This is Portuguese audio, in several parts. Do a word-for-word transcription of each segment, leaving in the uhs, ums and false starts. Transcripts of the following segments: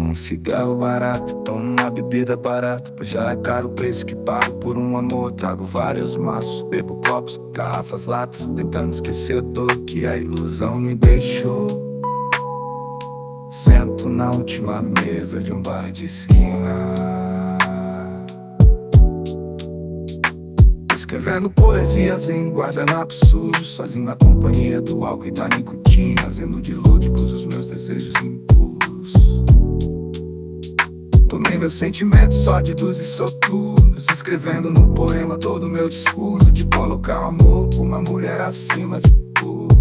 um cigarro barato, tomo uma bebida barata, pois já é caro o preço que pago por um amor. Trago vários maços, bebo copos, garrafas, latas, tentando esquecer a dor que a ilusão me deixou. Sento na última mesa de um bar de esquina, escrevendo poesias em guardanapos sujos, sozinho na companhia do álcool e da nicotina, fazendo de lúdicos os meus desejos impuros. Tomei meus sentimentos sórdidos e soturnos, escrevendo no poema todo o meu discurso de colocar o amor por uma mulher acima de tudo.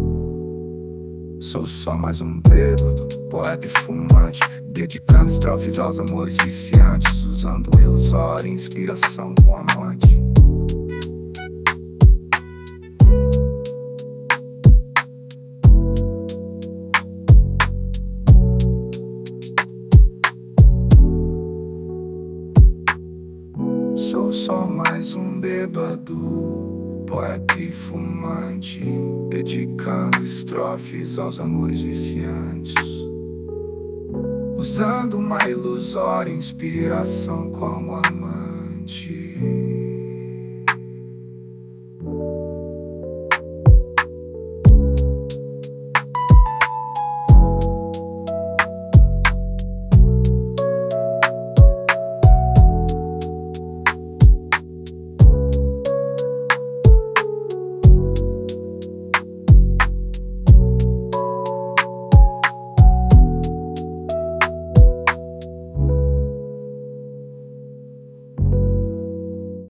Sou só mais um bêbado, poeta e fumante, dedicando estrofes aos amores viciantes, usando ilusória inspiração com amante. Sou só mais um bêbado, poeta e fumante, dedicando estrofes aos amores viciantes, usando uma ilusória inspiração como amante.